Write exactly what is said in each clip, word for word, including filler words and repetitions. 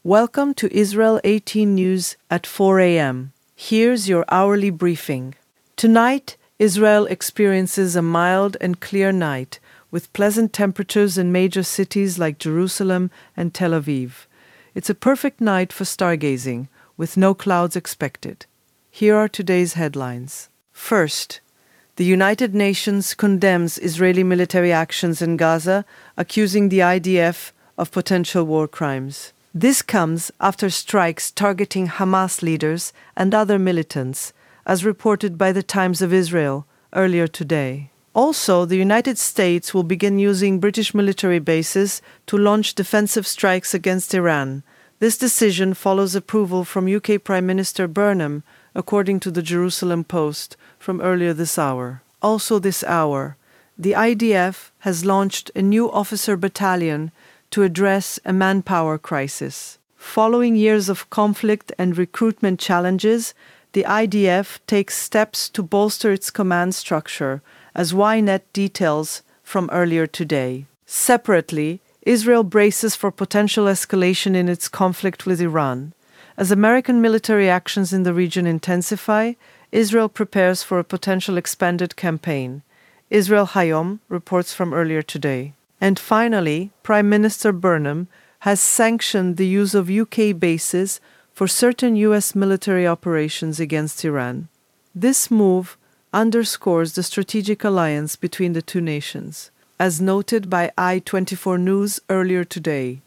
Welcome to Israel eighteen News at four a.m. Here's your hourly briefing. Tonight, Israel experiences a mild and clear night with pleasant temperatures in major cities like Jerusalem and Tel Aviv. It's a perfect night for stargazing, with no clouds expected. Here are today's headlines. First, the United Nations condemns Israeli military actions in Gaza, accusing the I D F of potential war crimes. This comes after strikes targeting Hamas leaders and other militants, as reported by the Times of Israel earlier today. Also, the United States will begin using British military bases to launch defensive strikes against Iran. This decision follows approval from U K Prime Minister Burnham, according to the Jerusalem Post from earlier this hour. Also this hour, the I D F has launched a new officer battalion to address a manpower crisis. Following years of conflict and recruitment challenges, the I D F takes steps to bolster its command structure, as Ynet details from earlier today. Separately, Israel braces for potential escalation in its conflict with Iran. As American military actions in the region intensify, Israel prepares for a potential expanded campaign. Israel Hayom reports from earlier today. And finally, Prime Minister Burnham has sanctioned the use of U K bases for certain U S military operations against Iran. This move underscores the strategic alliance between the two nations, as noted by I twenty-four News earlier today.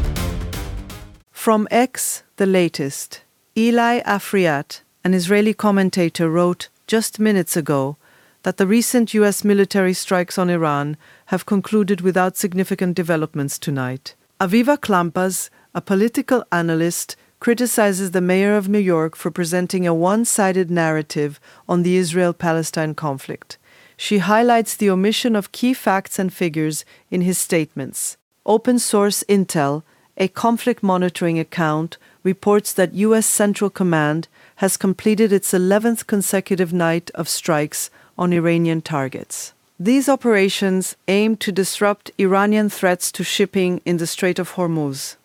From X, the latest. Eli Afriat, an Israeli commentator, wrote just minutes ago that the recent U S military strikes on Iran have concluded without significant developments tonight. Aviva Klampas, a political analyst, criticizes the mayor of New York for presenting a one-sided narrative on the Israel-Palestine conflict. She highlights the omission of key facts and figures in his statements. Open source Intel, a conflict monitoring account, reports that U S Central Command has completed its eleventh consecutive night of strikes on Iranian targets. These operations aim to disrupt Iranian threats to shipping in the Strait of Hormuz.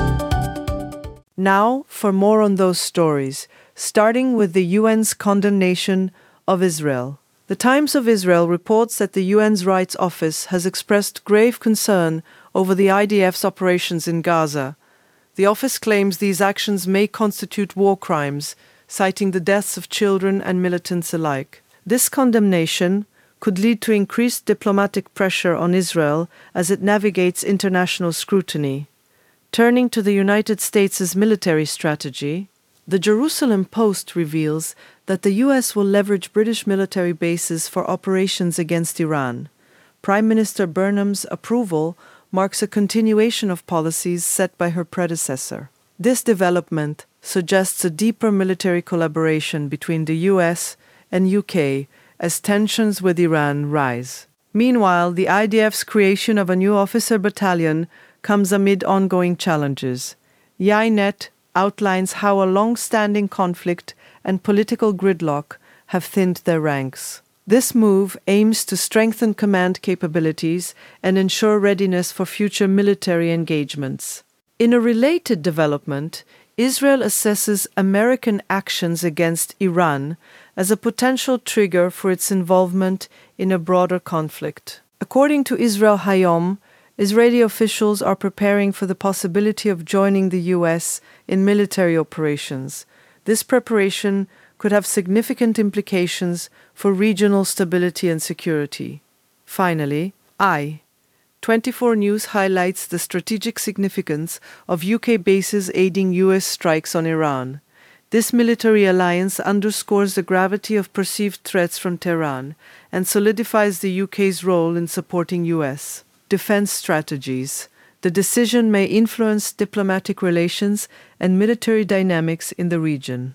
Now, for more on those stories, starting with the U N's condemnation of Israel. The Times of Israel reports that the U N's Rights Office has expressed grave concern over the I D F's operations in Gaza. The office claims these actions may constitute war crimes, citing the deaths of children and militants alike. This condemnation could lead to increased diplomatic pressure on Israel as it navigates international scrutiny. Turning to the United States' military strategy, the Jerusalem Post reveals that the U S will leverage British military bases for operations against Iran. Prime Minister Burnham's approval marks a continuation of policies set by her predecessor. This development suggests a deeper military collaboration between the U S and U K as tensions with Iran rise. Meanwhile, the I D F's creation of a new officer battalion comes amid ongoing challenges. Ynet outlines how a long-standing conflict and political gridlock have thinned their ranks. This move aims to strengthen command capabilities and ensure readiness for future military engagements. In a related development, Israel assesses American actions against Iran as a potential trigger for its involvement in a broader conflict. According to Israel Hayom, Israeli officials are preparing for the possibility of joining the U S in military operations. This preparation could have significant implications for regional stability and security. Finally, I twenty-four News highlights the strategic significance of U K bases aiding U S strikes on Iran. This military alliance underscores the gravity of perceived threats from Tehran and solidifies the U K's role in supporting U S defense strategies. The decision may influence diplomatic relations and military dynamics in the region.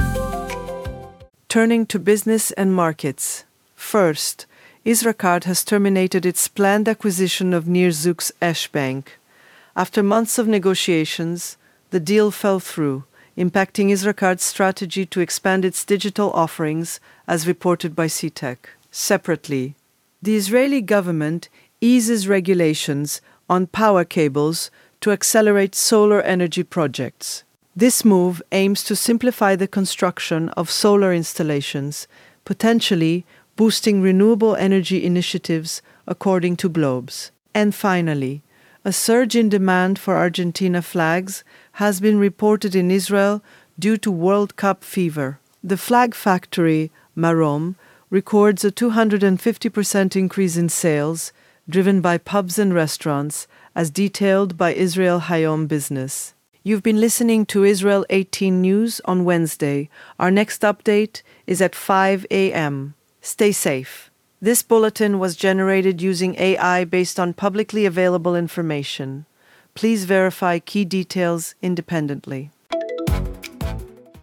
Turning to business and markets. First, Isracard has terminated its planned acquisition of Nir Zuk's Esh Bank. After months of negotiations, the deal fell through, impacting Isracard's strategy to expand its digital offerings, as reported by C TEC. Separately, the Israeli government eases regulations on power cables to accelerate solar energy projects. This move aims to simplify the construction of solar installations, potentially boosting renewable energy initiatives, according to Globes. And finally, a surge in demand for Argentina flags has been reported in Israel due to World Cup fever. The flag factory, Marom, records a two hundred fifty percent increase in sales, driven by pubs and restaurants, as detailed by Israel Hayom Business. You've been listening to Israel eighteen News on Wednesday. Our next update is at five a.m. Stay safe. This bulletin was generated using A I based on publicly available information. Please verify key details independently.